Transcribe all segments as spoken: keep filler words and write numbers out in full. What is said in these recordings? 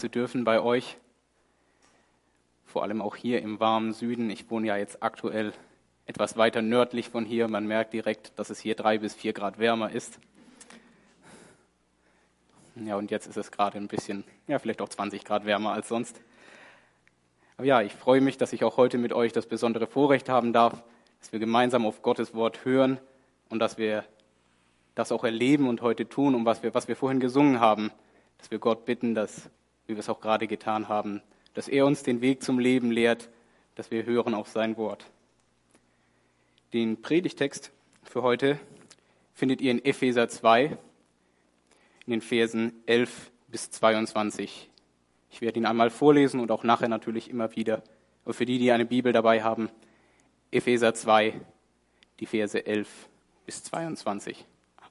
zu dürfen bei euch, vor allem auch hier im warmen Süden. Ich wohne ja jetzt aktuell etwas weiter nördlich von hier. Man merkt direkt, dass es hier drei bis vier Grad wärmer ist. Ja, und jetzt ist es gerade ein bisschen, ja, vielleicht auch zwanzig Grad wärmer als sonst. Aber ja, ich freue mich, dass ich auch heute mit euch das besondere Vorrecht haben darf, dass wir gemeinsam auf Gottes Wort hören und dass wir das auch erleben und heute tun, um was wir, was wir vorhin gesungen haben, dass wir Gott bitten, dass, wie wir es auch gerade getan haben, dass er uns den Weg zum Leben lehrt, dass wir hören auf sein Wort. Den Predigtext für heute findet ihr in Epheser zwei, in den Versen elf bis zweiundzwanzig. Ich werde ihn einmal vorlesen und auch nachher natürlich immer wieder. Und für die, die eine Bibel dabei haben, Epheser zwei, die Verse elf bis zweiundzwanzig.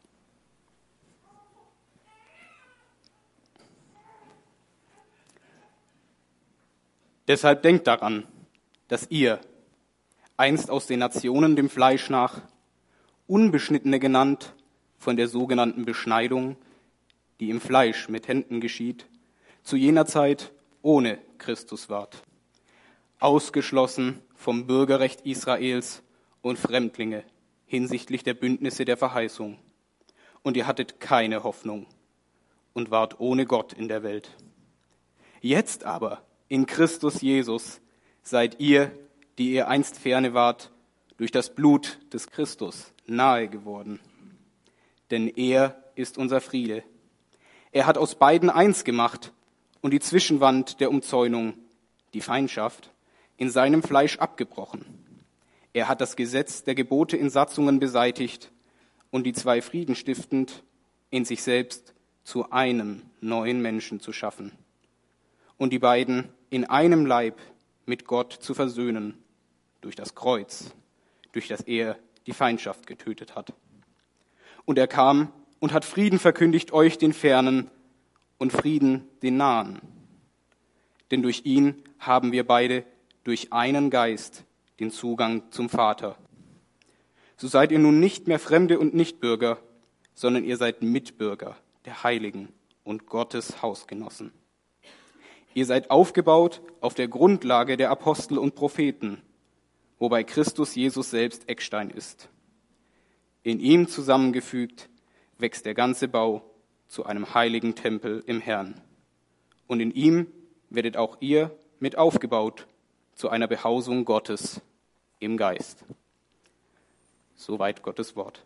Deshalb denkt daran, dass ihr, einst aus den Nationen dem Fleisch nach, Unbeschnittene genannt von der sogenannten Beschneidung, die im Fleisch mit Händen geschieht, zu jener Zeit ohne Christus wart, ausgeschlossen vom Bürgerrecht Israels und Fremdlinge hinsichtlich der Bündnisse der Verheißung. Und ihr hattet keine Hoffnung und wart ohne Gott in der Welt. Jetzt aber, in Christus Jesus, seid ihr, die ihr einst ferne wart, durch das Blut des Christus nahe geworden. Denn er ist unser Friede. Er hat aus beiden eins gemacht und die Zwischenwand der Umzäunung, die Feindschaft, in seinem Fleisch abgebrochen. Er hat das Gesetz der Gebote in Satzungen beseitigt und die zwei Frieden stiftend in sich selbst zu einem neuen Menschen zu schaffen und die beiden in einem Leib mit Gott zu versöhnen durch das Kreuz, durch das er die Feindschaft getötet hat. Und er kam und hat Frieden verkündigt euch den Fernen und Frieden den Nahen. Denn durch ihn haben wir beide durch einen Geist den Zugang zum Vater. So seid ihr nun nicht mehr Fremde und Nichtbürger, sondern ihr seid Mitbürger der Heiligen und Gottes Hausgenossen. Ihr seid aufgebaut auf der Grundlage der Apostel und Propheten, wobei Christus Jesus selbst Eckstein ist. In ihm zusammengefügt wächst der ganze Bau zu einem heiligen Tempel im Herrn. Und in ihm werdet auch ihr mit aufgebaut zu einer Behausung Gottes im Geist. Soweit Gottes Wort.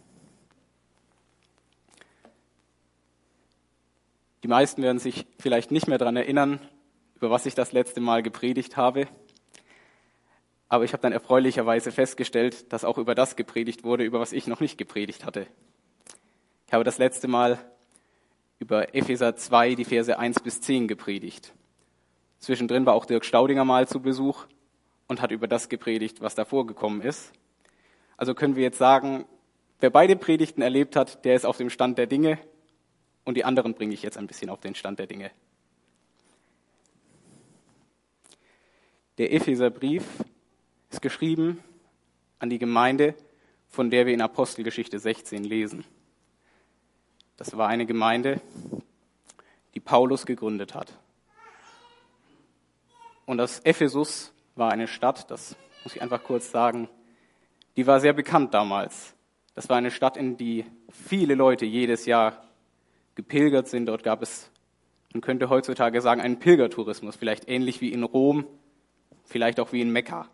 Die meisten werden sich vielleicht nicht mehr daran erinnern, über was ich das letzte Mal gepredigt habe. Aber ich habe dann erfreulicherweise festgestellt, dass auch über das gepredigt wurde, über was ich noch nicht gepredigt hatte. Ich habe das letzte Mal über Epheser zwei, die Verse eins bis zehn gepredigt. Zwischendrin war auch Dirk Staudinger mal zu Besuch und hat über das gepredigt, was davor gekommen ist. Also können wir jetzt sagen, wer beide Predigten erlebt hat, der ist auf dem Stand der Dinge. Und die anderen bringe ich jetzt ein bisschen auf den Stand der Dinge. Der Epheserbrief ist geschrieben an die Gemeinde, von der wir in Apostelgeschichte sechzehn lesen. Das war eine Gemeinde, die Paulus gegründet hat. Und das Ephesus war eine Stadt, das muss ich einfach kurz sagen, die war sehr bekannt damals. Das war eine Stadt, in die viele Leute jedes Jahr gepilgert sind. Dort gab es, man könnte heutzutage sagen, einen Pilgertourismus, vielleicht ähnlich wie in Rom, vielleicht auch wie in Mekka.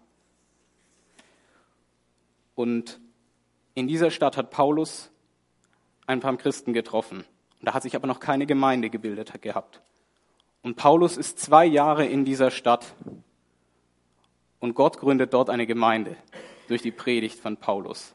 Und in dieser Stadt hat Paulus ein paar Christen getroffen. Und da hat sich aber noch keine Gemeinde gebildet gehabt. Und Paulus ist zwei Jahre in dieser Stadt und Gott gründet dort eine Gemeinde durch die Predigt von Paulus.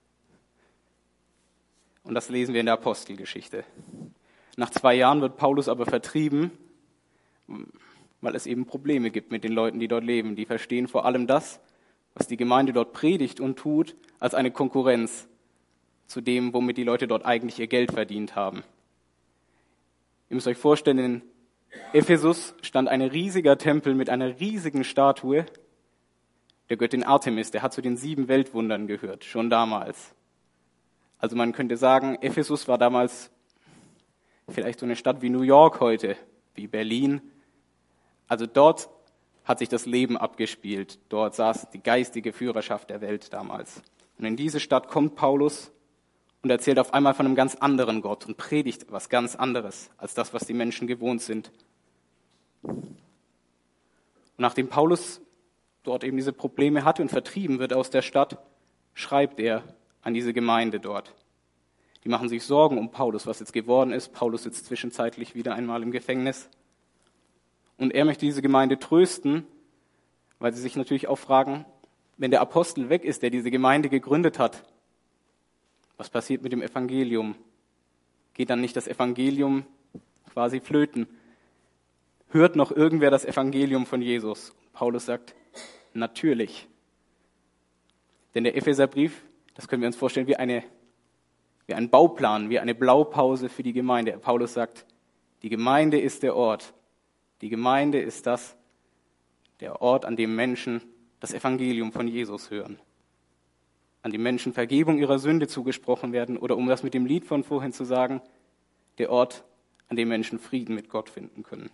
Und das lesen wir in der Apostelgeschichte. Nach zwei Jahren wird Paulus aber vertrieben, weil es eben Probleme gibt mit den Leuten, die dort leben. Die verstehen vor allem das, was die Gemeinde dort predigt und tut, als eine Konkurrenz zu dem, womit die Leute dort eigentlich ihr Geld verdient haben. Ihr müsst euch vorstellen, in Ephesus stand ein riesiger Tempel mit einer riesigen Statue der Göttin Artemis. Der hat zu den sieben Weltwundern gehört, schon damals. Also man könnte sagen, Ephesus war damals vielleicht so eine Stadt wie New York heute wie Berlin. Also dort hat sich das Leben abgespielt. Dort saß die geistige Führerschaft der Welt damals. Und in diese Stadt kommt Paulus und erzählt auf einmal von einem ganz anderen Gott und predigt was ganz anderes als das, was die Menschen gewohnt sind. Und nachdem Paulus dort eben diese Probleme hatte und vertrieben wird aus der Stadt, schreibt er an diese Gemeinde dort. Die machen sich Sorgen um Paulus, was jetzt geworden ist. Paulus sitzt zwischenzeitlich wieder einmal im Gefängnis. Und er möchte diese Gemeinde trösten, weil sie sich natürlich auch fragen, wenn der Apostel weg ist, der diese Gemeinde gegründet hat, was passiert mit dem Evangelium? Geht dann nicht das Evangelium quasi flöten? Hört noch irgendwer das Evangelium von Jesus? Paulus sagt, natürlich. Denn der Epheserbrief, das können wir uns vorstellen, wie, eine, wie ein Bauplan, wie eine Blaupause für die Gemeinde. Paulus sagt, die Gemeinde ist der Ort. Die Gemeinde ist das, der Ort, an dem Menschen das Evangelium von Jesus hören. An dem Menschen Vergebung ihrer Sünde zugesprochen werden oder um das mit dem Lied von vorhin zu sagen, der Ort, an dem Menschen Frieden mit Gott finden können.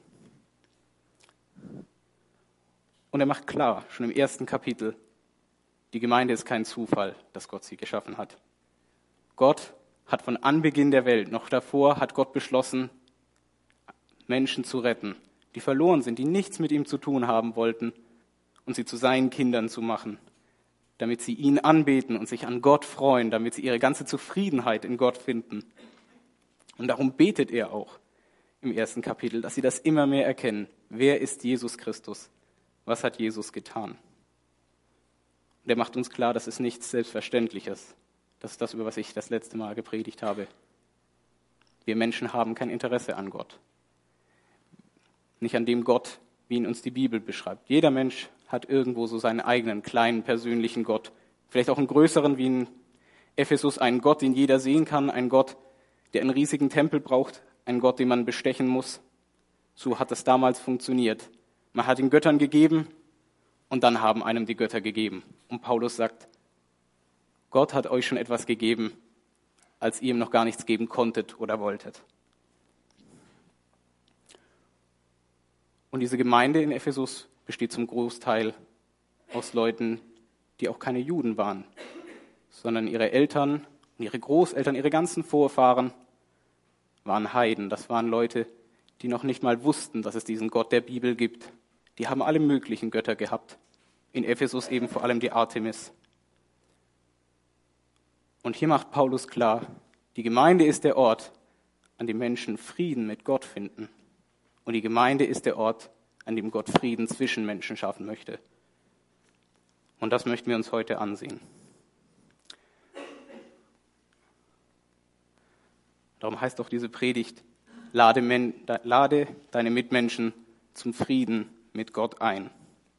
Und er macht klar, schon im ersten Kapitel, die Gemeinde ist kein Zufall, dass Gott sie geschaffen hat. Gott hat von Anbeginn der Welt, noch davor, hat Gott beschlossen, Menschen zu retten, die verloren sind, die nichts mit ihm zu tun haben wollten und sie zu seinen Kindern zu machen, damit sie ihn anbeten und sich an Gott freuen, damit sie ihre ganze Zufriedenheit in Gott finden. Und darum betet er auch im ersten Kapitel, dass sie das immer mehr erkennen. Wer ist Jesus Christus? Was hat Jesus getan? Und er macht uns klar, das ist nichts Selbstverständliches. Das ist das, über was ich das letzte Mal gepredigt habe. Wir Menschen haben kein Interesse an Gott. Nicht an dem Gott, wie ihn uns die Bibel beschreibt. Jeder Mensch hat irgendwo so seinen eigenen kleinen persönlichen Gott. Vielleicht auch einen größeren wie in Ephesus, einen Gott, den jeder sehen kann, einen Gott, der einen riesigen Tempel braucht, einen Gott, den man bestechen muss. So hat es damals funktioniert. Man hat den Göttern gegeben und dann haben einem die Götter gegeben. Und Paulus sagt, Gott hat euch schon etwas gegeben, als ihr ihm noch gar nichts geben konntet oder wolltet. Und diese Gemeinde in Ephesus besteht zum Großteil aus Leuten, die auch keine Juden waren, sondern ihre Eltern und ihre Großeltern, ihre ganzen Vorfahren waren Heiden. Das waren Leute, die noch nicht mal wussten, dass es diesen Gott der Bibel gibt. Die haben alle möglichen Götter gehabt. In Ephesus eben vor allem die Artemis. Und hier macht Paulus klar, die Gemeinde ist der Ort, an dem Menschen Frieden mit Gott finden. Und die Gemeinde ist der Ort, an dem Gott Frieden zwischen Menschen schaffen möchte. Und das möchten wir uns heute ansehen. Darum heißt auch diese Predigt, lade, men, lade deine Mitmenschen zum Frieden mit Gott ein.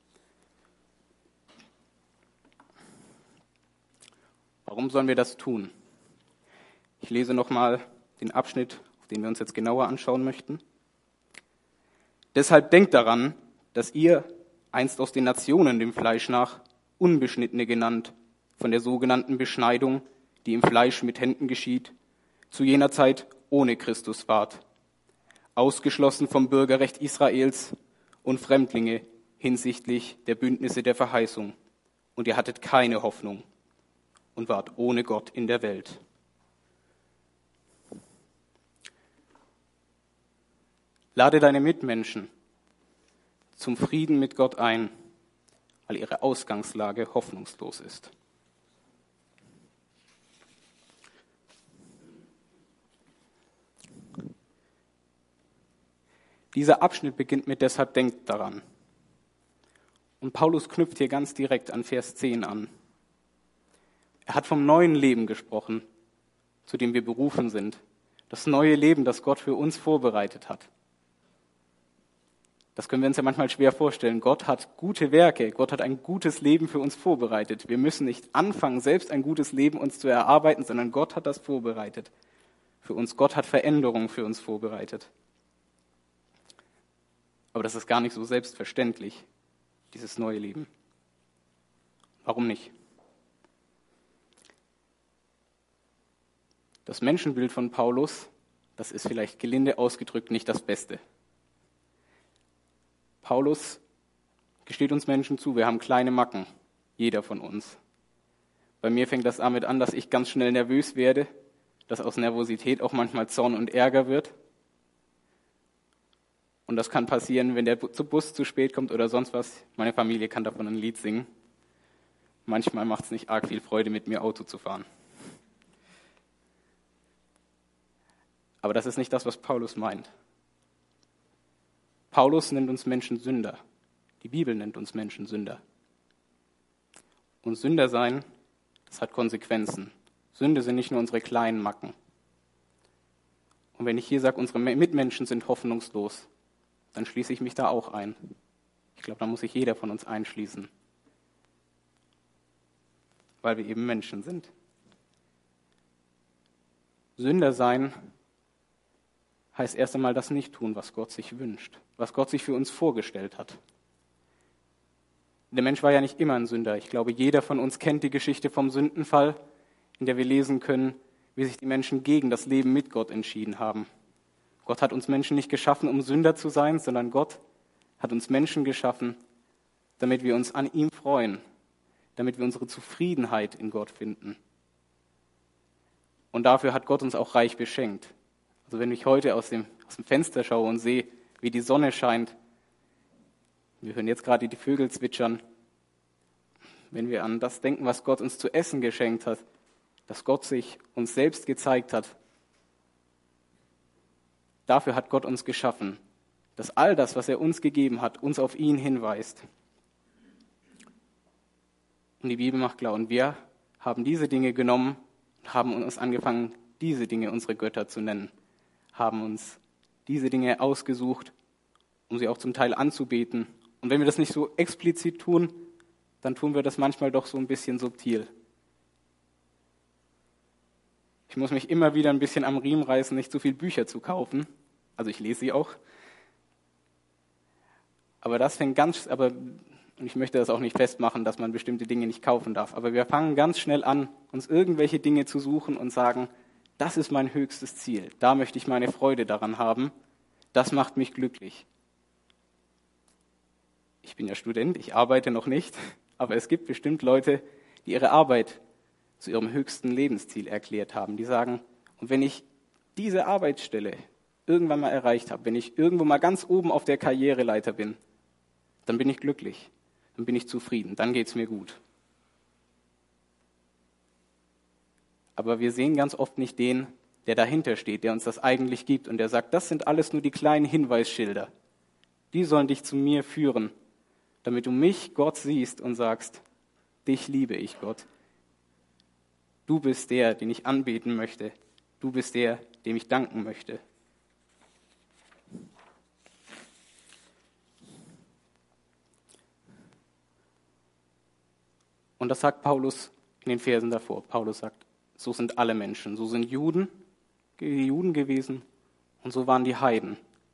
Warum sollen wir das tun? Ich lese nochmal den Abschnitt, auf den wir uns jetzt genauer anschauen möchten. Deshalb denkt daran, dass ihr, einst aus den Nationen dem Fleisch nach, Unbeschnittene genannt, von der sogenannten Beschneidung, die im Fleisch mit Händen geschieht, zu jener Zeit ohne Christus wart, ausgeschlossen vom Bürgerrecht Israels und Fremdlinge hinsichtlich der Bündnisse der Verheißung. Und ihr hattet keine Hoffnung und wart ohne Gott in der Welt. Lade deine Mitmenschen zum Frieden mit Gott ein, weil ihre Ausgangslage hoffnungslos ist. Dieser Abschnitt beginnt mit deshalb denkt daran. Und Paulus knüpft hier ganz direkt an Vers zehn an. Er hat vom neuen Leben gesprochen, zu dem wir berufen sind. Das neue Leben, das Gott für uns vorbereitet hat. Das können wir uns ja manchmal schwer vorstellen. Gott hat gute Werke, Gott hat ein gutes Leben für uns vorbereitet. Wir müssen nicht anfangen, selbst ein gutes Leben uns zu erarbeiten, sondern Gott hat das vorbereitet für uns. Gott hat Veränderung für uns vorbereitet. Aber das ist gar nicht so selbstverständlich, dieses neue Leben. Warum nicht? Das Menschenbild von Paulus, das ist vielleicht gelinde ausgedrückt nicht das Beste. Paulus gesteht uns Menschen zu, wir haben kleine Macken, jeder von uns. Bei mir fängt das damit an, dass ich ganz schnell nervös werde, dass aus Nervosität auch manchmal Zorn und Ärger wird. Und das kann passieren, wenn der Bus zu spät kommt oder sonst was. Meine Familie kann davon ein Lied singen. Manchmal macht es nicht arg viel Freude, mit mir Auto zu fahren. Aber das ist nicht das, was Paulus meint. Paulus nennt uns Menschen Sünder. Die Bibel nennt uns Menschen Sünder. Und Sünder sein, das hat Konsequenzen. Sünde sind nicht nur unsere kleinen Macken. Und wenn ich hier sage, unsere Mitmenschen sind hoffnungslos, dann schließe ich mich da auch ein. Ich glaube, da muss sich jeder von uns einschließen. Weil wir eben Menschen sind. Sünder sein heißt erst einmal das nicht tun, was Gott sich wünscht, was Gott sich für uns vorgestellt hat. Der Mensch war ja nicht immer ein Sünder. Ich glaube, jeder von uns kennt die Geschichte vom Sündenfall, in der wir lesen können, wie sich die Menschen gegen das Leben mit Gott entschieden haben. Gott hat uns Menschen nicht geschaffen, um Sünder zu sein, sondern Gott hat uns Menschen geschaffen, damit wir uns an ihm freuen, damit wir unsere Zufriedenheit in Gott finden. Und dafür hat Gott uns auch reich beschenkt. Also wenn ich heute aus dem, aus dem Fenster schaue und sehe, wie die Sonne scheint, wir hören jetzt gerade die Vögel zwitschern, wenn wir an das denken, was Gott uns zu essen geschenkt hat, dass Gott sich uns selbst gezeigt hat, dafür hat Gott uns geschaffen, dass all das, was er uns gegeben hat, uns auf ihn hinweist. Und die Bibel macht klar, und wir haben diese Dinge genommen und haben uns angefangen, diese Dinge unsere Götter zu nennen, haben uns diese Dinge ausgesucht, um sie auch zum Teil anzubeten. Und wenn wir das nicht so explizit tun, dann tun wir das manchmal doch so ein bisschen subtil. Ich muss mich immer wieder ein bisschen am Riemen reißen, nicht zu viel Bücher zu kaufen. Also ich lese sie auch. Aber das fängt ganz, aber, und ich möchte das auch nicht festmachen, dass man bestimmte Dinge nicht kaufen darf. Aber wir fangen ganz schnell an, uns irgendwelche Dinge zu suchen und sagen, das ist mein höchstes Ziel. Da möchte ich meine Freude daran haben. Das macht mich glücklich. Ich bin ja Student, ich arbeite noch nicht, aber es gibt bestimmt Leute, die ihre Arbeit zu ihrem höchsten Lebensziel erklärt haben. Die sagen, und wenn ich diese Arbeitsstelle irgendwann mal erreicht habe, wenn ich irgendwo mal ganz oben auf der Karriereleiter bin, dann bin ich glücklich, dann bin ich zufrieden, dann geht es mir gut. Aber wir sehen ganz oft nicht den, der dahinter steht, der uns das eigentlich gibt und der sagt, das sind alles nur die kleinen Hinweisschilder. Die sollen dich zu mir führen, damit du mich, Gott, siehst und sagst, dich liebe ich, Gott. Du bist der, den ich anbeten möchte. Du bist der, dem ich danken möchte. Und das sagt Paulus in den Versen davor. Paulus sagt, so sind alle Menschen. So sind Juden, die Juden gewesen und so waren die Heiden.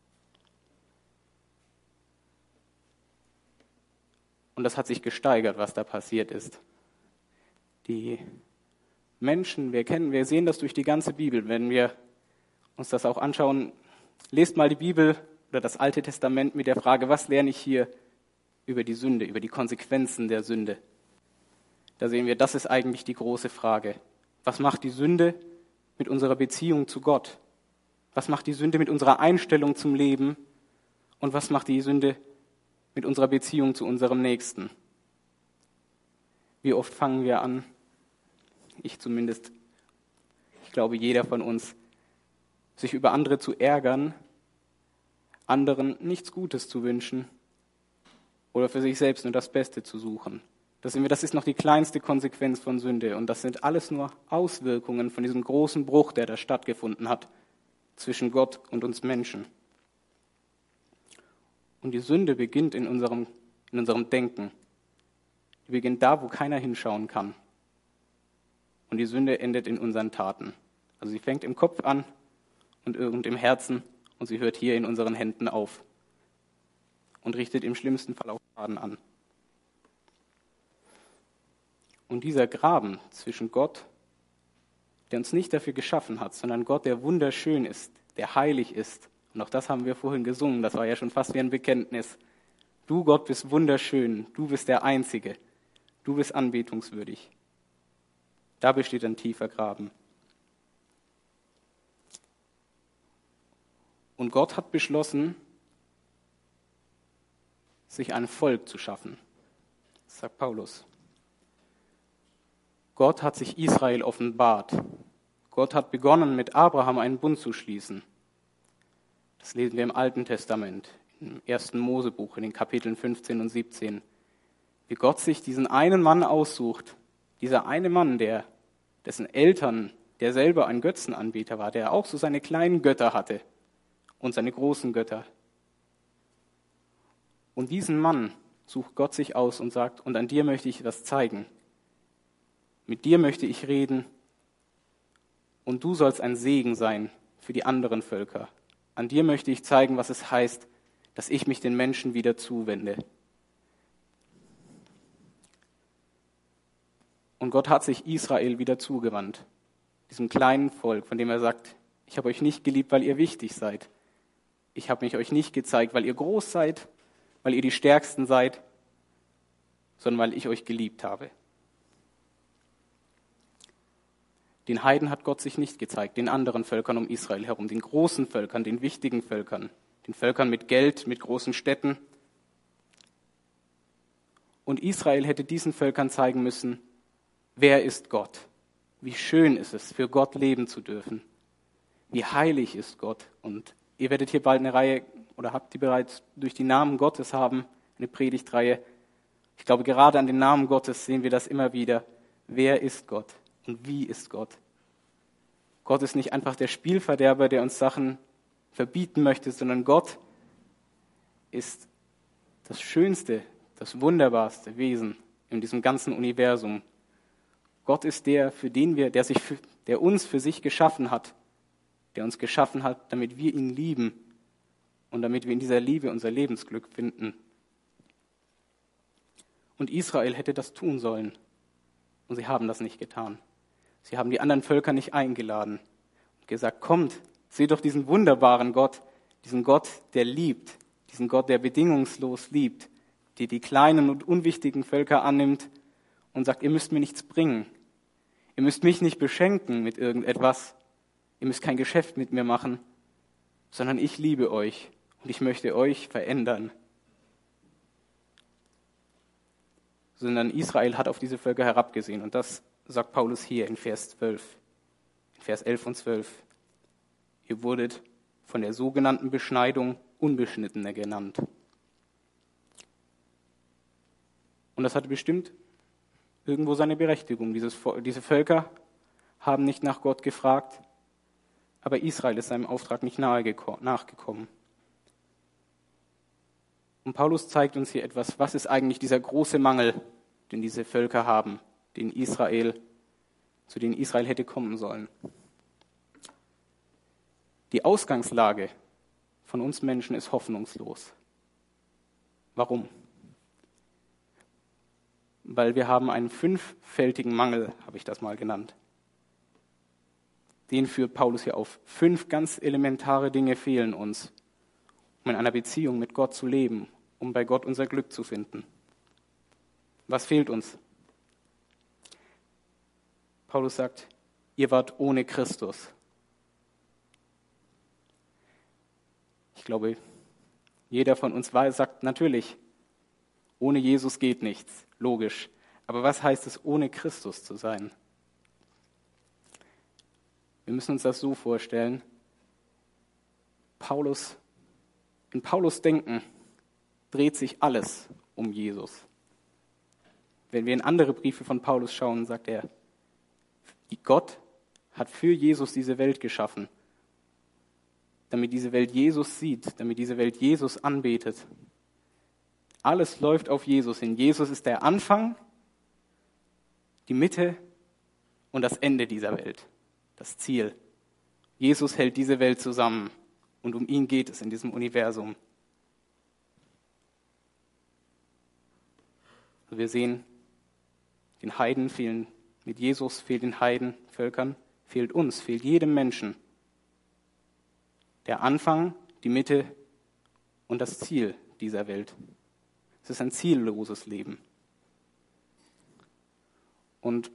Und das hat sich gesteigert, was da passiert ist. Die Menschen, wir kennen, wir sehen das durch die ganze Bibel. Wenn wir uns das auch anschauen, lest mal die Bibel oder das Alte Testament mit der Frage, was lerne ich hier über die Sünde, über die Konsequenzen der Sünde? Da sehen wir, das ist eigentlich die große Frage. Was macht die Sünde mit unserer Beziehung zu Gott? Was macht die Sünde mit unserer Einstellung zum Leben? Und was macht die Sünde mit unserer Beziehung zu unserem Nächsten? Wie oft fangen wir an, ich zumindest, ich glaube jeder von uns, sich über andere zu ärgern, anderen nichts Gutes zu wünschen oder für sich selbst nur das Beste zu suchen. Das sehen wir, das ist noch die kleinste Konsequenz von Sünde und das sind alles nur Auswirkungen von diesem großen Bruch, der da stattgefunden hat zwischen Gott und uns Menschen. Und die Sünde beginnt in unserem, in unserem Denken. Die beginnt da, wo keiner hinschauen kann. Und die Sünde endet in unseren Taten. Also sie fängt im Kopf an und irgend im Herzen und sie hört hier in unseren Händen auf und richtet im schlimmsten Fall auch Schaden an. Und dieser Graben zwischen Gott, der uns nicht dafür geschaffen hat, sondern Gott, der wunderschön ist, der heilig ist, und auch das haben wir vorhin gesungen, das war ja schon fast wie ein Bekenntnis, Du, Gott, bist wunderschön. Du bist der Einzige. Du bist anbetungswürdig. Da besteht ein tiefer Graben. Und Gott hat beschlossen, sich ein Volk zu schaffen. Das sagt Paulus. Gott hat sich Israel offenbart. Gott hat begonnen, mit Abraham einen Bund zu schließen. Das lesen wir im Alten Testament, im ersten Mosebuch, in den Kapiteln fünfzehn und siebzehn. Wie Gott sich diesen einen Mann aussucht, dieser eine Mann, der, dessen Eltern, der selber ein Götzenanbeter war, der auch so seine kleinen Götter hatte und seine großen Götter. Und diesen Mann sucht Gott sich aus und sagt, und an dir möchte ich was zeigen. Mit dir möchte ich reden und du sollst ein Segen sein für die anderen Völker. An dir möchte ich zeigen, was es heißt, dass ich mich den Menschen wieder zuwende. Und Gott hat sich Israel wieder zugewandt, diesem kleinen Volk, von dem er sagt, ich habe euch nicht geliebt, weil ihr wichtig seid. Ich habe mich euch nicht gezeigt, weil ihr groß seid, weil ihr die Stärksten seid, sondern weil ich euch geliebt habe. Den Heiden hat Gott sich nicht gezeigt, den anderen Völkern um Israel herum, den großen Völkern, den wichtigen Völkern, den Völkern mit Geld, mit großen Städten. Und Israel hätte diesen Völkern zeigen müssen, wer ist Gott? Wie schön ist es, für Gott leben zu dürfen. Wie heilig ist Gott? Und ihr werdet hier bald eine Reihe, oder habt ihr bereits durch die Namen Gottes haben, eine Predigtreihe. Ich glaube, gerade an den Namen Gottes sehen wir das immer wieder. Wer ist Gott? Und wie ist Gott? Gott ist nicht einfach der Spielverderber, der uns Sachen verbieten möchte, sondern Gott ist das schönste, das wunderbarste Wesen in diesem ganzen Universum. Gott ist der, für den wir, der sich, für, der uns für sich geschaffen hat, der uns geschaffen hat, damit wir ihn lieben und damit wir in dieser Liebe unser Lebensglück finden. Und Israel hätte das tun sollen. Und sie haben das nicht getan. Sie haben die anderen Völker nicht eingeladen und gesagt, kommt, seht doch diesen wunderbaren Gott, diesen Gott, der liebt, diesen Gott, der bedingungslos liebt, der die kleinen und unwichtigen Völker annimmt und sagt, ihr müsst mir nichts bringen. Ihr müsst mich nicht beschenken mit irgendetwas. Ihr müsst kein Geschäft mit mir machen, sondern ich liebe euch und ich möchte euch verändern. Sondern Israel hat auf diese Völker herabgesehen. Und das sagt Paulus hier in Vers zwölf, in Vers elf und zwölf. Ihr wurdet von der sogenannten Beschneidung Unbeschnittene genannt. Und das hatte bestimmt irgendwo seine Berechtigung. Dieses, diese Völker haben nicht nach Gott gefragt, aber Israel ist seinem Auftrag nicht nachgekommen. Und Paulus zeigt uns hier etwas, was ist eigentlich dieser große Mangel, den diese Völker haben, den Israel, zu denen Israel hätte kommen sollen. Die Ausgangslage von uns Menschen ist hoffnungslos. Warum? Weil wir haben einen fünffältigen Mangel, habe ich das mal genannt. Den führt Paulus hier auf. Fünf ganz elementare Dinge fehlen uns, um in einer Beziehung mit Gott zu leben, um bei Gott unser Glück zu finden. Was fehlt uns? Paulus sagt, ihr wart ohne Christus. Ich glaube, jeder von uns weiß, sagt natürlich, ohne Jesus geht nichts, logisch. Aber was heißt es, ohne Christus zu sein? Wir müssen uns das so vorstellen, Paulus, in Paulus Denken dreht sich alles um Jesus. Wenn wir in andere Briefe von Paulus schauen, sagt er, Gott hat für Jesus diese Welt geschaffen, damit diese Welt Jesus sieht, damit diese Welt Jesus anbetet. Alles läuft auf Jesus hin. Jesus ist der Anfang, die Mitte und das Ende dieser Welt, das Ziel. Jesus hält diese Welt zusammen und um ihn geht es in diesem Universum. Wir sehen, den Heiden fehlen, mit Jesus fehlt den Heiden, Völkern, fehlt uns, fehlt jedem Menschen. Der Anfang, die Mitte und das Ziel dieser Welt. Es ist ein zielloses Leben. Und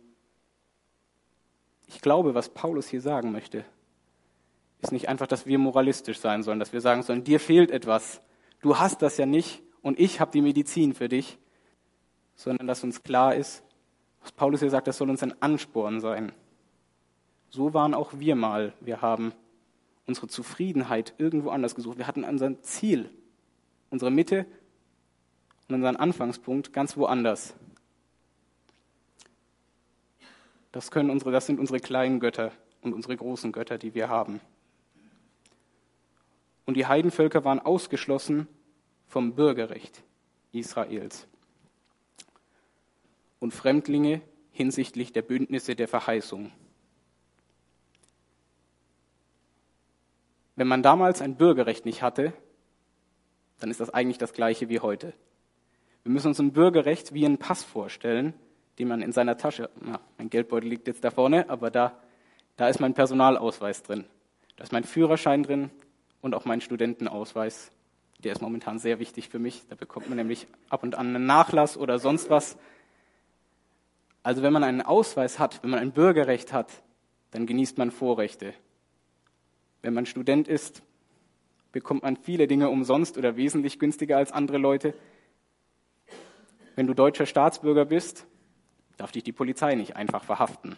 ich glaube, was Paulus hier sagen möchte, ist nicht einfach, dass wir moralistisch sein sollen, dass wir sagen sollen, dir fehlt etwas, du hast das ja nicht und ich habe die Medizin für dich, sondern dass uns klar ist, was Paulus hier sagt, das soll uns ein Ansporn sein. So waren auch wir mal. Wir haben unsere Zufriedenheit irgendwo anders gesucht. Wir hatten unser Ziel, unsere Mitte und unseren Anfangspunkt ganz woanders. Das können unsere, das sind unsere kleinen Götter und unsere großen Götter, die wir haben. Und die Heidenvölker waren ausgeschlossen vom Bürgerrecht Israels. Und Fremdlinge hinsichtlich der Bündnisse der Verheißung. Wenn man damals ein Bürgerrecht nicht hatte, dann ist das eigentlich das Gleiche wie heute. Wir müssen uns ein Bürgerrecht wie einen Pass vorstellen, den man in seiner Tasche, na, mein Geldbeutel liegt jetzt da vorne, aber da, da ist mein Personalausweis drin. Da ist mein Führerschein drin und auch mein Studentenausweis. Der ist momentan sehr wichtig für mich. Da bekommt man nämlich ab und an einen Nachlass oder sonst was. Also wenn man einen Ausweis hat, wenn man ein Bürgerrecht hat, dann genießt man Vorrechte. Wenn man Student ist, bekommt man viele Dinge umsonst oder wesentlich günstiger als andere Leute. Wenn du deutscher Staatsbürger bist, darf dich die Polizei nicht einfach verhaften.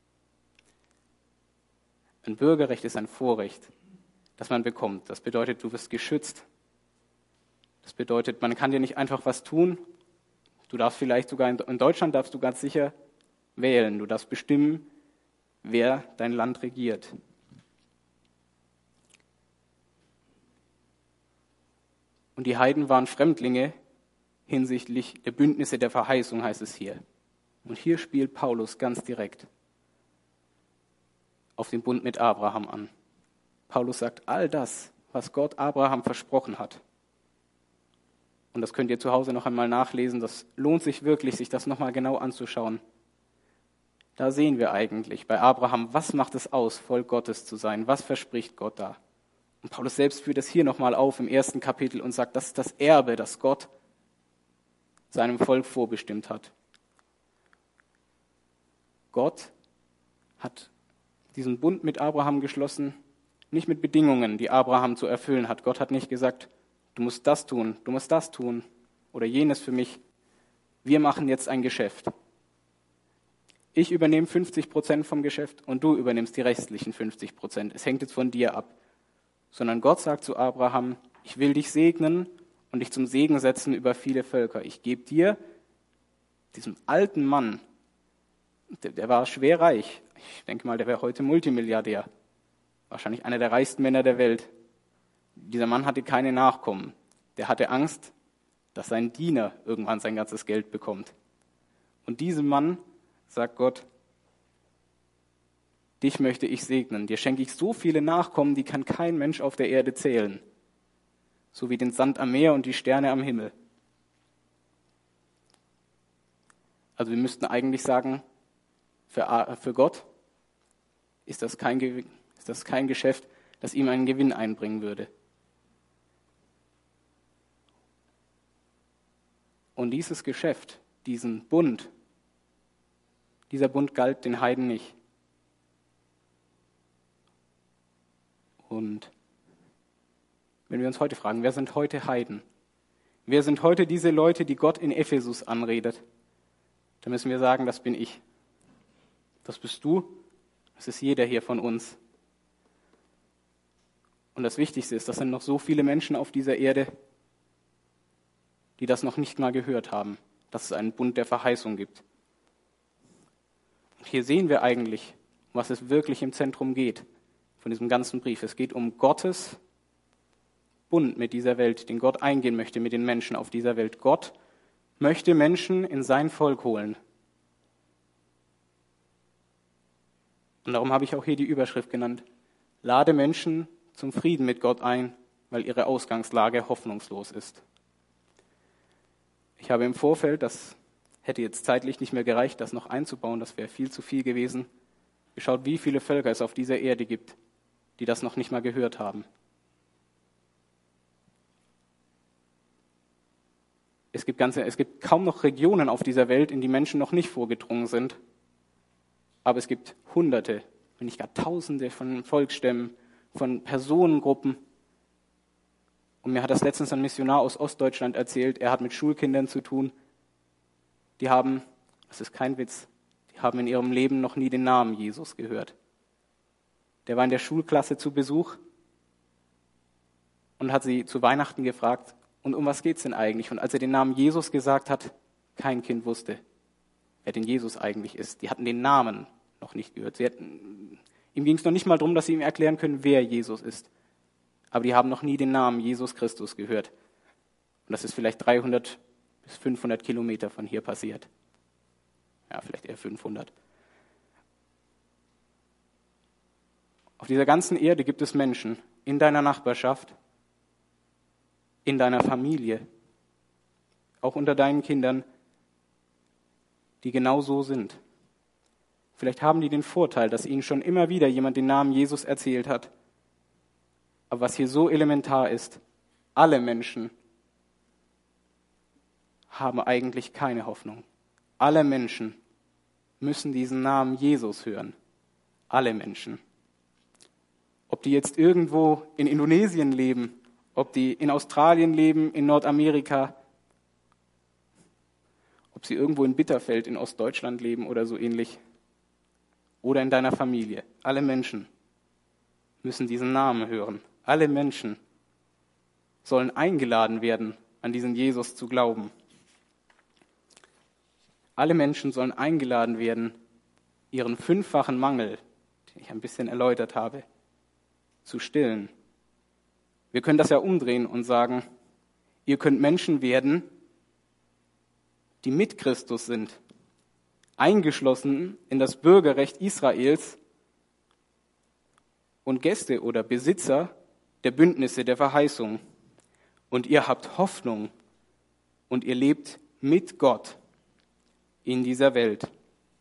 Ein Bürgerrecht ist ein Vorrecht, das man bekommt. Das bedeutet, du wirst geschützt. Das bedeutet, man kann dir nicht einfach was tun. Du darfst vielleicht sogar in Deutschland darfst du ganz sicher wählen. Du darfst bestimmen, wer dein Land regiert. Und die Heiden waren Fremdlinge hinsichtlich der Bündnisse der Verheißung, heißt es hier. Und hier spielt Paulus ganz direkt auf den Bund mit Abraham an. Paulus sagt, all das, was Gott Abraham versprochen hat, und das könnt ihr zu Hause noch einmal nachlesen, das lohnt sich wirklich, sich das nochmal genau anzuschauen. Da sehen wir eigentlich bei Abraham, was macht es aus, Volk Gottes zu sein? Was verspricht Gott da? Und Paulus selbst führt das hier nochmal auf im ersten Kapitel und sagt, das ist das Erbe, das Gott seinem Volk vorbestimmt hat. Gott hat diesen Bund mit Abraham geschlossen, nicht mit Bedingungen, die Abraham zu erfüllen hat. Gott hat nicht gesagt, du musst das tun, du musst das tun oder jenes für mich. Wir machen jetzt ein Geschäft. Ich übernehme fünfzig Prozent vom Geschäft und du übernimmst die restlichen fünfzig Prozent. Es hängt jetzt von dir ab. Sondern Gott sagt zu Abraham, ich will dich segnen und dich zum Segen setzen über viele Völker. Ich gebe dir, diesem alten Mann, der, der war schwer reich. Ich denke mal, der wäre heute Multimilliardär. Wahrscheinlich einer der reichsten Männer der Welt. Dieser Mann hatte keine Nachkommen. Der hatte Angst, dass sein Diener irgendwann sein ganzes Geld bekommt. Und diesem Mann sagt Gott, dich möchte ich segnen. Dir schenke ich so viele Nachkommen, die kann kein Mensch auf der Erde zählen. So wie den Sand am Meer und die Sterne am Himmel. Also wir müssten eigentlich sagen, für, für Gott ist das, kein, ist das kein Geschäft, das ihm einen Gewinn einbringen würde. Und dieses Geschäft, diesen Bund, dieser Bund galt den Heiden nicht. Und wenn wir uns heute fragen, wer sind heute Heiden? Wer sind heute diese Leute, die Gott in Ephesus anredet? Dann müssen wir sagen, das bin ich. Das bist du. Das ist jeder hier von uns. Und das Wichtigste ist, das sind noch so viele Menschen auf dieser Erde, die das noch nicht mal gehört haben, dass es einen Bund der Verheißung gibt. Und hier sehen wir eigentlich, um was es wirklich im Zentrum geht von diesem ganzen Brief. Es geht um Gottes Bund mit dieser Welt, den Gott eingehen möchte mit den Menschen auf dieser Welt. Gott möchte Menschen in sein Volk holen. Und darum habe ich auch hier die Überschrift genannt. Lade Menschen zum Frieden mit Gott ein, weil ihre Ausgangslage hoffnungslos ist. Ich habe im Vorfeld, das hätte jetzt zeitlich nicht mehr gereicht, das noch einzubauen, das wäre viel zu viel gewesen, geschaut, wie viele Völker es auf dieser Erde gibt, die das noch nicht mal gehört haben. Es gibt, ganze, es gibt kaum noch Regionen auf dieser Welt, in die Menschen noch nicht vorgedrungen sind. Aber es gibt Hunderte, wenn nicht gar Tausende von Volksstämmen, von Personengruppen. Und mir hat das letztens ein Missionar aus Ostdeutschland erzählt, er hat mit Schulkindern zu tun. Die haben, das ist kein Witz, die haben in ihrem Leben noch nie den Namen Jesus gehört. Der war in der Schulklasse zu Besuch und hat sie zu Weihnachten gefragt, und um was geht's denn eigentlich? Und als er den Namen Jesus gesagt hat, kein Kind wusste, wer denn Jesus eigentlich ist. Die hatten den Namen noch nicht gehört. Sie hatten, ihm ging es noch nicht mal darum, dass sie ihm erklären können, wer Jesus ist. Aber die haben noch nie den Namen Jesus Christus gehört. Und das ist vielleicht dreihundert bis fünfhundert Kilometer von hier passiert. Ja, vielleicht eher fünfhundert. Auf dieser ganzen Erde gibt es Menschen in deiner Nachbarschaft, in deiner Familie, auch unter deinen Kindern, die genau so sind. Vielleicht haben die den Vorteil, dass ihnen schon immer wieder jemand den Namen Jesus erzählt hat. Aber was hier so elementar ist, alle Menschen haben eigentlich keine Hoffnung. Alle Menschen müssen diesen Namen Jesus hören. Alle Menschen. Ob die jetzt irgendwo in Indonesien leben, ob die in Australien leben, in Nordamerika, ob sie irgendwo in Bitterfeld in Ostdeutschland leben oder so ähnlich, oder in deiner Familie. Alle Menschen müssen diesen Namen hören. Alle Menschen sollen eingeladen werden, an diesen Jesus zu glauben. Alle Menschen sollen eingeladen werden, ihren fünffachen Mangel, den ich ein bisschen erläutert habe, zu stillen. Wir können das ja umdrehen und sagen, ihr könnt Menschen werden, die mit Christus sind, eingeschlossen in das Bürgerrecht Israels und Gäste oder Besitzer der Bündnisse der Verheißung. Und ihr habt Hoffnung und ihr lebt mit Gott in dieser Welt.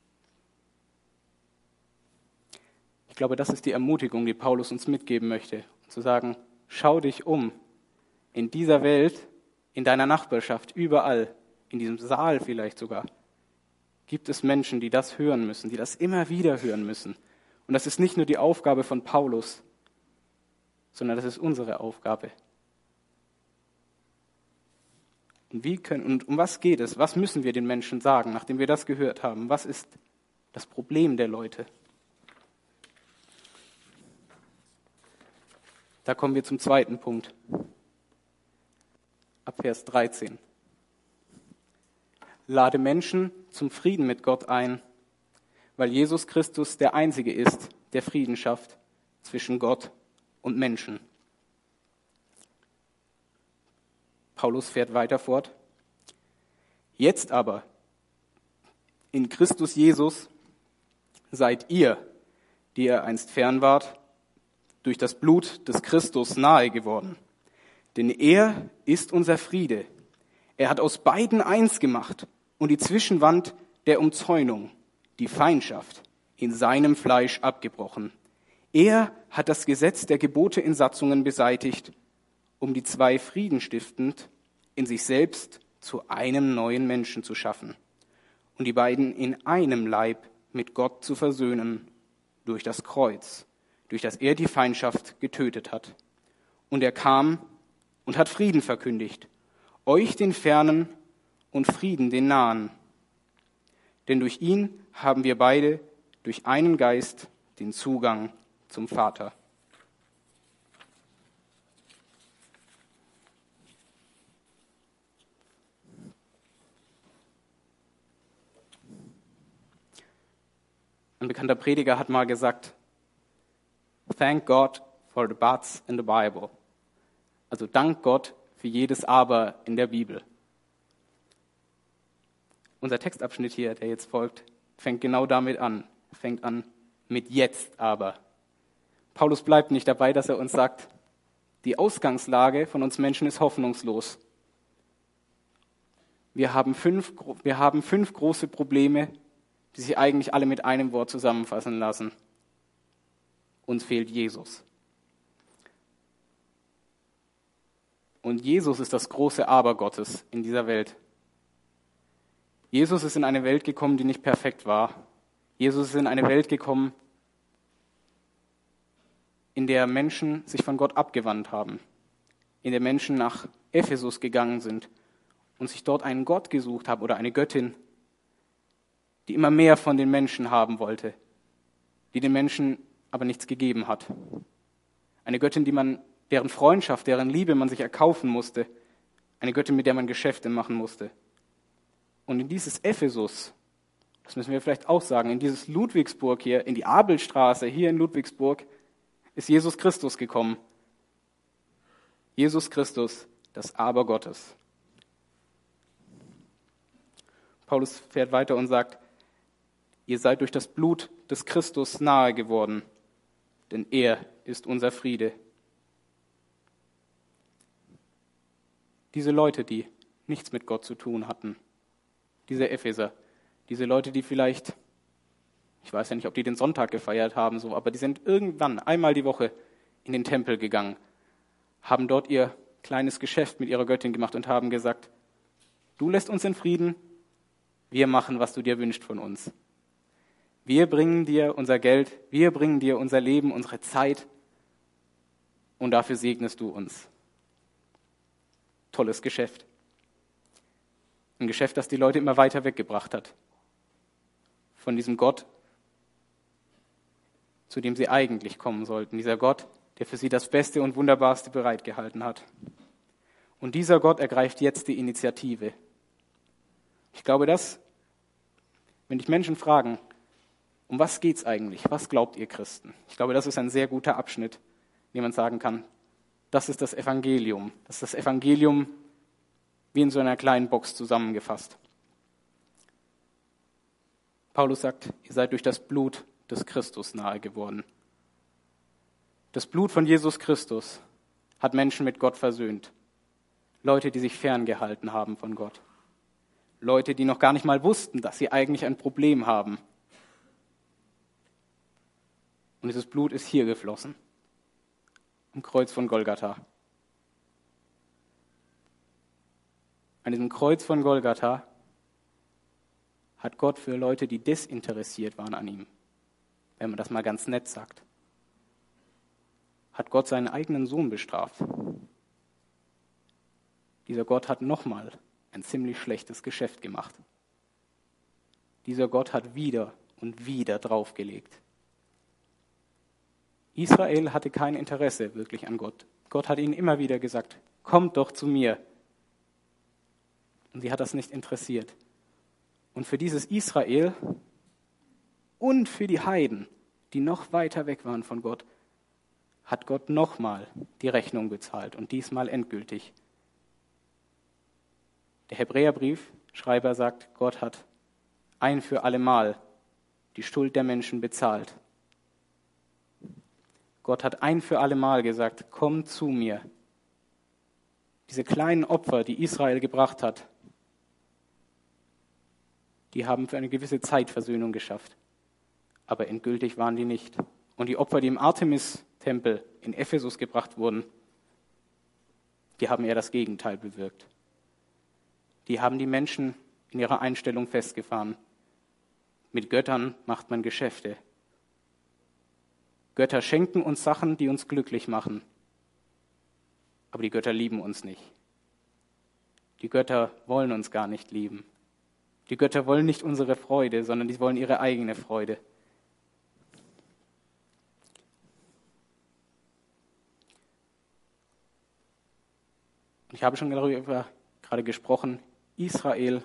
Ich glaube, das ist die Ermutigung, die Paulus uns mitgeben möchte, zu sagen, schau dich um. In dieser Welt, in deiner Nachbarschaft, überall, in diesem Saal vielleicht sogar, gibt es Menschen, die das hören müssen, die das immer wieder hören müssen. Und das ist nicht nur die Aufgabe von Paulus, sondern das ist unsere Aufgabe. Und wie können, und um was geht es? Was müssen wir den Menschen sagen, nachdem wir das gehört haben? Was ist das Problem der Leute? Da kommen wir zum zweiten Punkt. Ab Vers dreizehn. Lade Menschen zum Frieden mit Gott ein, weil Jesus Christus der Einzige ist, der Frieden schafft zwischen Gott und Menschen. Paulus fährt weiter fort. Jetzt aber, in Christus Jesus, seid ihr, die ihr einst fern wart, durch das Blut des Christus nahe geworden. Denn er ist unser Friede. Er hat aus beiden eins gemacht und die Zwischenwand der Umzäunung, die Feindschaft, in seinem Fleisch abgebrochen. Er hat das Gesetz der Gebote in Satzungen beseitigt, um die zwei Frieden stiftend in sich selbst zu einem neuen Menschen zu schaffen und die beiden in einem Leib mit Gott zu versöhnen durch das Kreuz, durch das er die Feindschaft getötet hat. Und er kam und hat Frieden verkündigt, euch den Fernen und Frieden den Nahen. Denn durch ihn haben wir beide durch einen Geist den Zugang zum Vater. Ein bekannter Prediger hat mal gesagt, Thank God for the buts in the Bible. Also dank Gott für jedes Aber in der Bibel. Unser Textabschnitt hier, der jetzt folgt, fängt genau damit an. Fängt an mit jetzt aber. Paulus bleibt nicht dabei, dass er uns sagt, die Ausgangslage von uns Menschen ist hoffnungslos. Wir haben fünf, wir haben fünf große Probleme, die sich eigentlich alle mit einem Wort zusammenfassen lassen. Uns fehlt Jesus. Und Jesus ist das große Aber Gottes in dieser Welt. Jesus ist in eine Welt gekommen, die nicht perfekt war. Jesus ist in eine Welt gekommen, in der Menschen sich von Gott abgewandt haben, in der Menschen nach Ephesus gegangen sind und sich dort einen Gott gesucht haben oder eine Göttin, die immer mehr von den Menschen haben wollte, die den Menschen aber nichts gegeben hat. Eine Göttin, die man, deren Freundschaft, deren Liebe man sich erkaufen musste, eine Göttin, mit der man Geschäfte machen musste. Und in dieses Ephesus, das müssen wir vielleicht auch sagen, in dieses Ludwigsburg hier, in die Abelstraße hier in Ludwigsburg, ist Jesus Christus gekommen. Jesus Christus, das Aber Gottes. Paulus fährt weiter und sagt, ihr seid durch das Blut des Christus nahe geworden, denn er ist unser Friede. Diese Leute, die nichts mit Gott zu tun hatten, diese Epheser, diese Leute, die vielleicht, ich weiß ja nicht, ob die den Sonntag gefeiert haben, so, aber die sind irgendwann einmal die Woche in den Tempel gegangen, haben dort ihr kleines Geschäft mit ihrer Göttin gemacht und haben gesagt, du lässt uns in Frieden, wir machen, was du dir wünschst von uns. Wir bringen dir unser Geld, wir bringen dir unser Leben, unsere Zeit und dafür segnest du uns. Tolles Geschäft. Ein Geschäft, das die Leute immer weiter weggebracht hat. Von diesem Gott, zu dem sie eigentlich kommen sollten. Dieser Gott, der für sie das Beste und Wunderbarste bereitgehalten hat. Und dieser Gott ergreift jetzt die Initiative. Ich glaube, dass, wenn dich Menschen fragen, um was geht's eigentlich? Was glaubt ihr Christen? Ich glaube, das ist ein sehr guter Abschnitt, in dem man sagen kann, das ist das Evangelium. Das ist das Evangelium wie in so einer kleinen Box zusammengefasst. Paulus sagt, ihr seid durch das Blut des Christus nahe geworden. Das Blut von Jesus Christus hat Menschen mit Gott versöhnt. Leute, die sich ferngehalten haben von Gott. Leute, die noch gar nicht mal wussten, dass sie eigentlich ein Problem haben. Und dieses Blut ist hier geflossen, am Kreuz von Golgatha. An diesem Kreuz von Golgatha hat Gott für Leute, die desinteressiert waren an ihm, wenn man das mal ganz nett sagt, hat Gott seinen eigenen Sohn bestraft. Dieser Gott hat nochmal ein ziemlich schlechtes Geschäft gemacht. Dieser Gott hat wieder und wieder draufgelegt. Israel hatte kein Interesse wirklich an Gott. Gott hat ihnen immer wieder gesagt, kommt doch zu mir. Und sie hat das nicht interessiert. Und für dieses Israel und für die Heiden, die noch weiter weg waren von Gott, hat Gott nochmal die Rechnung bezahlt und diesmal endgültig. Der Hebräerbriefschreiber sagt, Gott hat ein für allemal die Schuld der Menschen bezahlt. Gott hat ein für allemal gesagt, komm zu mir. Diese kleinen Opfer, die Israel gebracht hat, die haben für eine gewisse Zeit Versöhnung geschafft. Aber endgültig waren die nicht. Und die Opfer, die im Artemis-Tempel in Ephesus gebracht wurden, die haben eher das Gegenteil bewirkt. Die haben die Menschen in ihrer Einstellung festgefahren. Mit Göttern macht man Geschäfte. Götter schenken uns Sachen, die uns glücklich machen. Aber die Götter lieben uns nicht. Die Götter wollen uns gar nicht lieben. Die Götter wollen nicht unsere Freude, sondern die wollen ihre eigene Freude. Ich habe schon darüber gerade gesprochen, Israel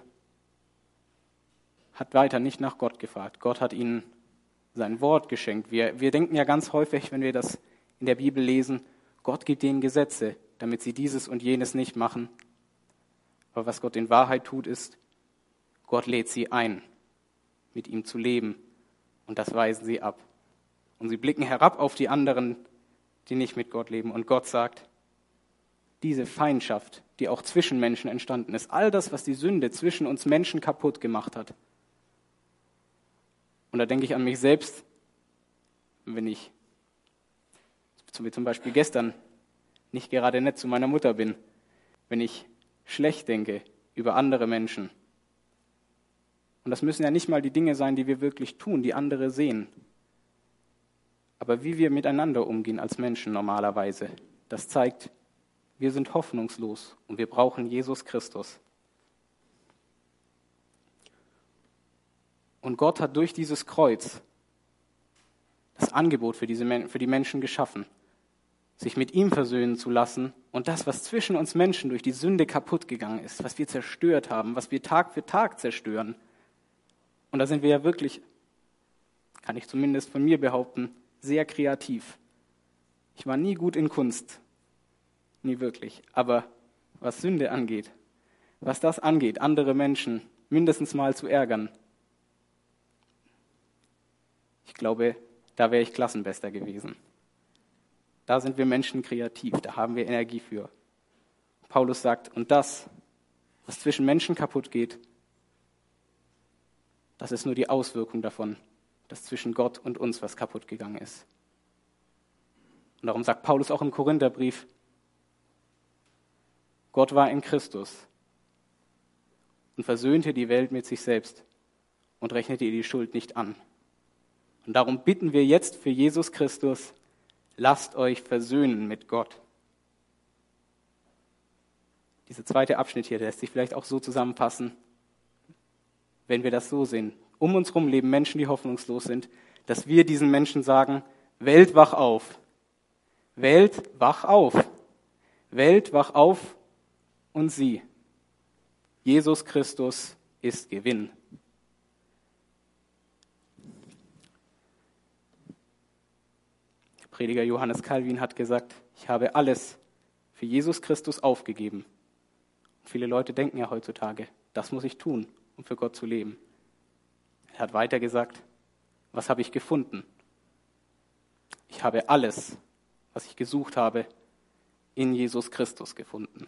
hat weiter nicht nach Gott gefragt. Gott hat ihnen sein Wort geschenkt. Wir, wir denken ja ganz häufig, wenn wir das in der Bibel lesen, Gott gibt ihnen Gesetze, damit sie dieses und jenes nicht machen. Aber was Gott in Wahrheit tut, ist, Gott lädt sie ein, mit ihm zu leben. Und das weisen sie ab. Und sie blicken herab auf die anderen, die nicht mit Gott leben. Und Gott sagt, diese Feindschaft, die auch zwischen Menschen entstanden ist, all das, was die Sünde zwischen uns Menschen kaputt gemacht hat. Und da denke ich an mich selbst, wenn ich zum Beispiel gestern nicht gerade nett zu meiner Mutter bin, wenn ich schlecht denke über andere Menschen, Und das müssen ja nicht mal die Dinge sein, die wir wirklich tun, die andere sehen. Aber wie wir miteinander umgehen als Menschen normalerweise, das zeigt, wir sind hoffnungslos und wir brauchen Jesus Christus. Und Gott hat durch dieses Kreuz das Angebot für, diese, für die Menschen geschaffen, sich mit ihm versöhnen zu lassen und das, was zwischen uns Menschen durch die Sünde kaputt gegangen ist, was wir zerstört haben, was wir Tag für Tag zerstören. Und da sind wir ja wirklich, kann ich zumindest von mir behaupten, sehr kreativ. Ich war nie gut in Kunst, nie wirklich. Aber was Sünde angeht, was das angeht, andere Menschen mindestens mal zu ärgern, ich glaube, da wäre ich Klassenbester gewesen. Da sind wir Menschen kreativ, da haben wir Energie für. Paulus sagt, und das, was zwischen Menschen kaputt geht, das ist nur die Auswirkung davon, dass zwischen Gott und uns was kaputt gegangen ist. Und darum sagt Paulus auch im Korintherbrief, Gott war in Christus und versöhnte die Welt mit sich selbst und rechnete ihr die Schuld nicht an. Und darum bitten wir jetzt für Jesus Christus, lasst euch versöhnen mit Gott. Dieser zweite Abschnitt hier, der lässt sich vielleicht auch so zusammenfassen, wenn wir das so sehen. Um uns herum leben Menschen, die hoffnungslos sind, dass wir diesen Menschen sagen, Welt, wach auf. Welt, wach auf. Welt, wach auf und sieh. Jesus Christus ist Gewinn. Der Prediger Johannes Calvin hat gesagt, ich habe alles für Jesus Christus aufgegeben. Und viele Leute denken ja heutzutage, das muss ich tun, um für Gott zu leben. Er hat weiter gesagt, was habe ich gefunden? Ich habe alles, was ich gesucht habe, in Jesus Christus gefunden.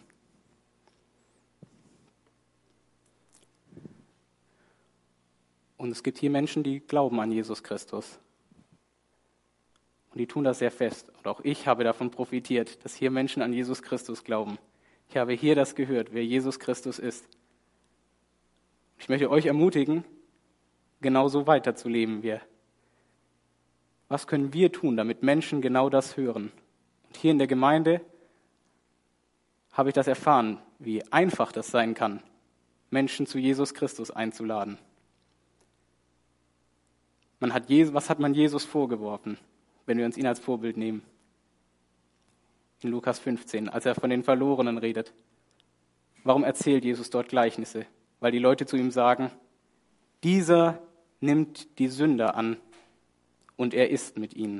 Und es gibt hier Menschen, die glauben an Jesus Christus. Und die tun das sehr fest. Und auch ich habe davon profitiert, dass hier Menschen an Jesus Christus glauben. Ich habe hier das gehört, wer Jesus Christus ist. Ich möchte euch ermutigen, genauso weiterzuleben wie er. Was können wir tun, damit Menschen genau das hören? Und hier in der Gemeinde habe ich das erfahren, wie einfach das sein kann, Menschen zu Jesus Christus einzuladen. Man hat Jesus, was hat man Jesus vorgeworfen, wenn wir uns ihn als Vorbild nehmen? In Lukas fünfzehn, als er von den Verlorenen redet. Warum erzählt Jesus dort Gleichnisse? Weil die Leute zu ihm sagen, dieser nimmt die Sünder an und er isst mit ihnen.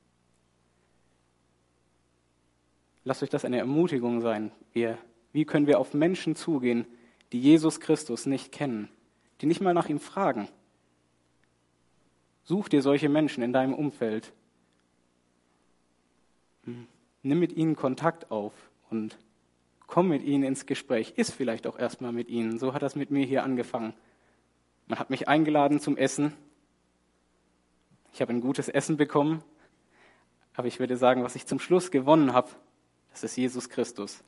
Lasst euch das eine Ermutigung sein. Wir, wie können wir auf Menschen zugehen, die Jesus Christus nicht kennen, die nicht mal nach ihm fragen? Such dir solche Menschen in deinem Umfeld. Nimm mit ihnen Kontakt auf und komm mit ihnen ins Gespräch. Iss vielleicht auch erstmal mit ihnen. So hat das mit mir hier angefangen. Man hat mich eingeladen zum Essen. Ich habe ein gutes Essen bekommen. Aber ich würde sagen, was ich zum Schluss gewonnen habe, das ist Jesus Christus.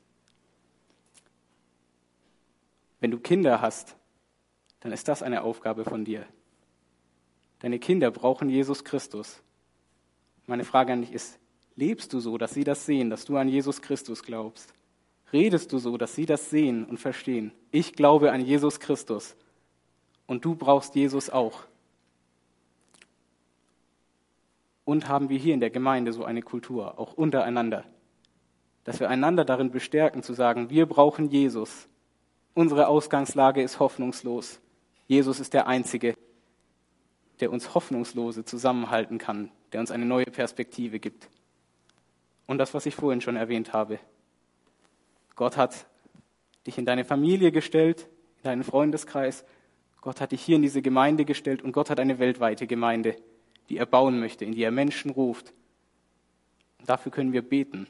Wenn du Kinder hast, dann ist das eine Aufgabe von dir. Deine Kinder brauchen Jesus Christus. Meine Frage an dich ist, lebst du so, dass sie das sehen, dass du an Jesus Christus glaubst? Redest du so, dass sie das sehen und verstehen? Ich glaube an Jesus Christus und du brauchst Jesus auch. Und haben wir hier in der Gemeinde so eine Kultur, auch untereinander, dass wir einander darin bestärken, zu sagen, wir brauchen Jesus. Unsere Ausgangslage ist hoffnungslos. Jesus ist der Einzige, der uns Hoffnungslose zusammenhalten kann, der uns eine neue Perspektive gibt. Und das, was ich vorhin schon erwähnt habe. Gott hat dich in deine Familie gestellt, in deinen Freundeskreis. Gott hat dich hier in diese Gemeinde gestellt und Gott hat eine weltweite Gemeinde, die er bauen möchte, in die er Menschen ruft. Und dafür können wir beten.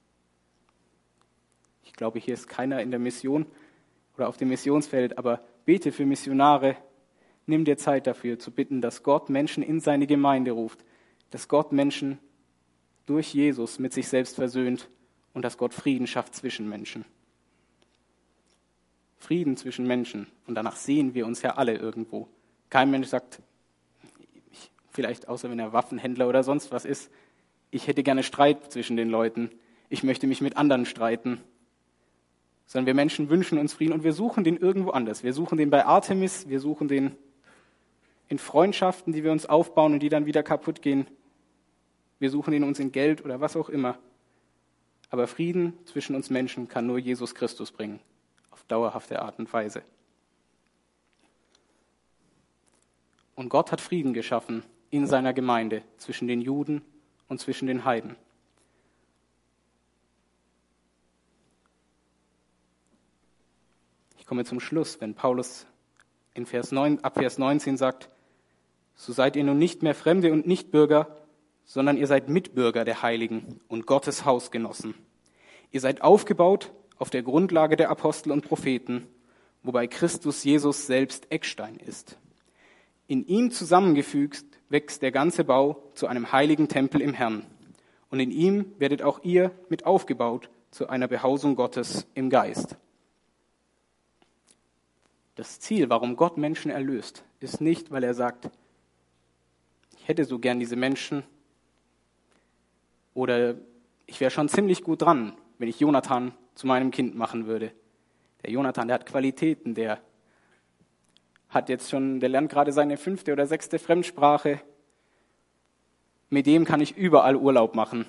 Ich glaube, hier ist keiner in der Mission oder auf dem Missionsfeld, aber bete für Missionare. Nimm dir Zeit dafür, zu bitten, dass Gott Menschen in seine Gemeinde ruft, dass Gott Menschen durch Jesus mit sich selbst versöhnt und dass Gott Frieden schafft zwischen Menschen. Frieden zwischen Menschen. Und danach sehen wir uns ja alle irgendwo. Kein Mensch sagt, ich, vielleicht außer wenn er Waffenhändler oder sonst was ist, ich hätte gerne Streit zwischen den Leuten, ich möchte mich mit anderen streiten. Sondern wir Menschen wünschen uns Frieden und wir suchen den irgendwo anders. Wir suchen den bei Artemis, wir suchen den in Freundschaften, die wir uns aufbauen und die dann wieder kaputt gehen. Wir suchen ihn uns in Geld oder was auch immer. Aber Frieden zwischen uns Menschen kann nur Jesus Christus bringen, auf dauerhafte Art und Weise. Und Gott hat Frieden geschaffen in seiner Gemeinde zwischen den Juden und zwischen den Heiden. Ich komme zum Schluss, wenn Paulus in Vers neun, ab Vers neunzehn sagt, so seid ihr nun nicht mehr Fremde und Nichtbürger, sondern ihr seid Mitbürger der Heiligen und Gottes Hausgenossen. Ihr seid aufgebaut auf der Grundlage der Apostel und Propheten, wobei Christus Jesus selbst Eckstein ist. In ihm zusammengefügt wächst der ganze Bau zu einem heiligen Tempel im Herrn. Und in ihm werdet auch ihr mit aufgebaut zu einer Behausung Gottes im Geist. Das Ziel, warum Gott Menschen erlöst, ist nicht, weil er sagt, ich hätte so gern diese Menschen oder ich wäre schon ziemlich gut dran, wenn ich Jonathan zu meinem Kind machen würde. Der Jonathan, der hat Qualitäten, der hat jetzt schon, der lernt gerade seine fünfte oder sechste Fremdsprache. Mit dem kann ich überall Urlaub machen.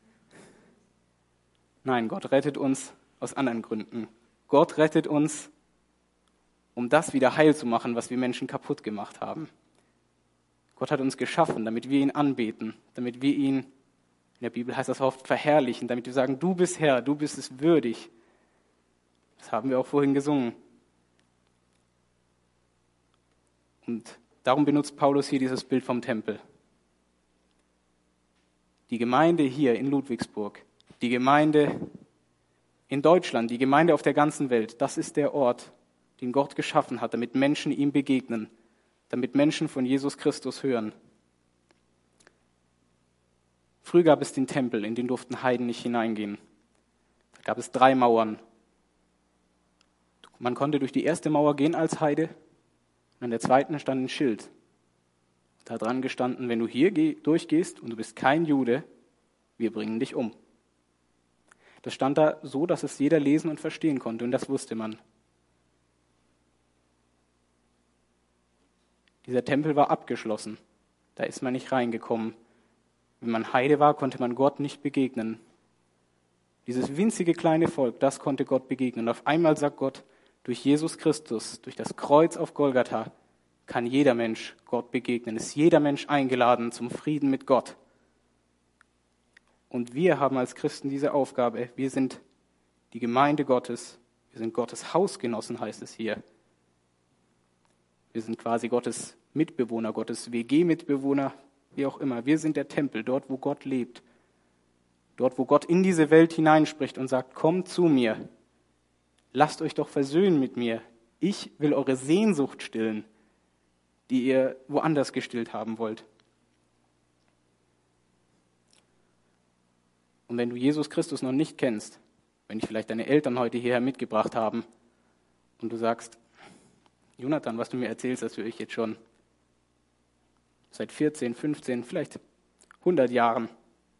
Nein, Gott rettet uns aus anderen Gründen. Gott rettet uns, um das wieder heil zu machen, was wir Menschen kaputt gemacht haben. Gott hat uns geschaffen, damit wir ihn anbeten, damit wir ihn, in der Bibel heißt das oft, verherrlichen, damit wir sagen, du bist Herr, du bist es würdig. Das haben wir auch vorhin gesungen. Und darum benutzt Paulus hier dieses Bild vom Tempel. Die Gemeinde hier in Ludwigsburg, die Gemeinde in Deutschland, die Gemeinde auf der ganzen Welt, das ist der Ort, den Gott geschaffen hat, damit Menschen ihm begegnen, damit Menschen von Jesus Christus hören. Früher gab es den Tempel, in den durften Heiden nicht hineingehen. Da gab es drei Mauern. Man konnte durch die erste Mauer gehen als Heide und an der zweiten stand ein Schild. Da dran gestanden, wenn du hier durchgehst und du bist kein Jude, wir bringen dich um. Das stand da so, dass es jeder lesen und verstehen konnte und das wusste man. Dieser Tempel war abgeschlossen, da ist man nicht reingekommen. Wenn man Heide war, konnte man Gott nicht begegnen. Dieses winzige kleine Volk, das konnte Gott begegnen. Und auf einmal sagt Gott, durch Jesus Christus, durch das Kreuz auf Golgatha, kann jeder Mensch Gott begegnen. Ist jeder Mensch eingeladen zum Frieden mit Gott. Und wir haben als Christen diese Aufgabe. Wir sind die Gemeinde Gottes. Wir sind Gottes Hausgenossen, heißt es hier. Wir sind quasi Gottes Mitbewohner, Gottes W G-Mitbewohner, wie auch immer. Wir sind der Tempel, dort, wo Gott lebt. Dort, wo Gott in diese Welt hineinspricht und sagt, kommt zu mir. Lasst euch doch versöhnen mit mir. Ich will eure Sehnsucht stillen, die ihr woanders gestillt haben wollt. Und wenn du Jesus Christus noch nicht kennst, wenn dich vielleicht deine Eltern heute hierher mitgebracht haben und du sagst, Jonathan, was du mir erzählst, das höre ich jetzt schon seit vierzehn, fünfzehn, vielleicht hundert Jahren,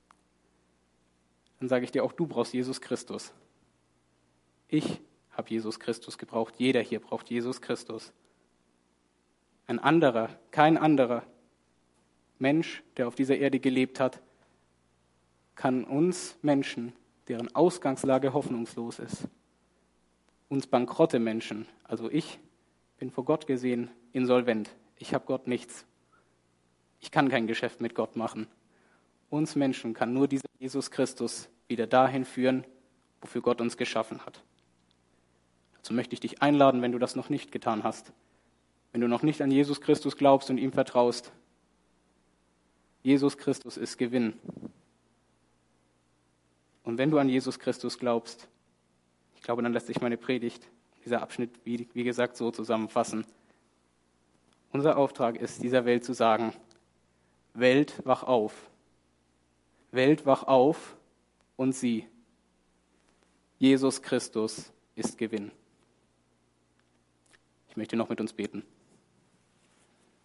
dann sage ich dir, auch du brauchst Jesus Christus. Ich habe Jesus Christus gebraucht. Jeder hier braucht Jesus Christus. Ein anderer, kein anderer Mensch, der auf dieser Erde gelebt hat, kann uns Menschen, deren Ausgangslage hoffnungslos ist, uns bankrotte Menschen, also ich bin vor Gott gesehen insolvent. Ich habe Gott nichts. Ich kann kein Geschäft mit Gott machen. Uns Menschen kann nur dieser Jesus Christus wieder dahin führen, wofür Gott uns geschaffen hat. Dazu möchte ich dich einladen, wenn du das noch nicht getan hast. Wenn du noch nicht an Jesus Christus glaubst und ihm vertraust. Jesus Christus ist Gewinn. Und wenn du an Jesus Christus glaubst, ich glaube, dann lässt sich meine Predigt, dieser Abschnitt, wie, wie gesagt, so zusammenfassen. Unser Auftrag ist, dieser Welt zu sagen, Welt, wach auf. Welt, wach auf und sieh. Jesus Christus ist Gewinn. Ich möchte noch mit uns beten.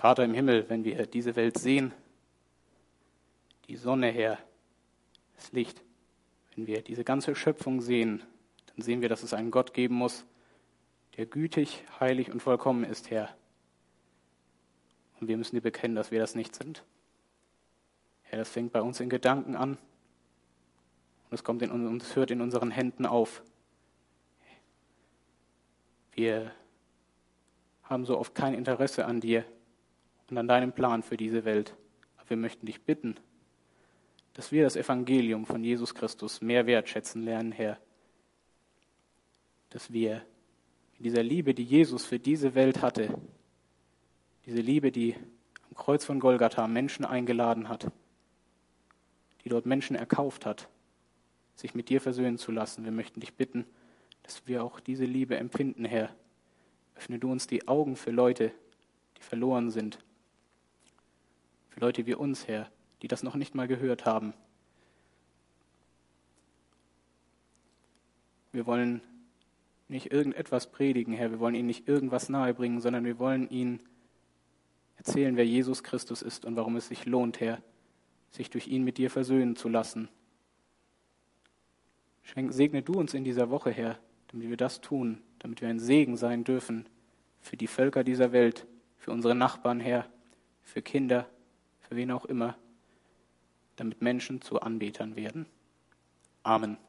Vater im Himmel, wenn wir diese Welt sehen, die Sonne, Herr, das Licht, wenn wir diese ganze Schöpfung sehen, dann sehen wir, dass es einen Gott geben muss, der gütig, heilig und vollkommen ist, Herr. Und wir müssen dir bekennen, dass wir das nicht sind. Herr, das fängt bei uns in Gedanken an und es kommt in uns, hört in unseren Händen auf. Wir haben so oft kein Interesse an dir und an deinem Plan für diese Welt. Aber wir möchten dich bitten, dass wir das Evangelium von Jesus Christus mehr wertschätzen lernen, Herr. Dass wir in dieser Liebe, die Jesus für diese Welt hatte, diese Liebe, die am Kreuz von Golgatha Menschen eingeladen hat, die dort Menschen erkauft hat, sich mit dir versöhnen zu lassen. Wir möchten dich bitten, dass wir auch diese Liebe empfinden, Herr. Öffne du uns die Augen für Leute, die verloren sind. Für Leute wie uns, Herr, die das noch nicht mal gehört haben. Wir wollen nicht irgendetwas predigen, Herr. Wir wollen ihnen nicht irgendwas nahebringen, sondern wir wollen ihnen erzählen, wer Jesus Christus ist und warum es sich lohnt, Herr, sich durch ihn mit dir versöhnen zu lassen. Schenk, segne du uns in dieser Woche, Herr, damit wir das tun, damit wir ein Segen sein dürfen für die Völker dieser Welt, für unsere Nachbarn, Herr, für Kinder, für wen auch immer, damit Menschen zu Anbetern werden. Amen.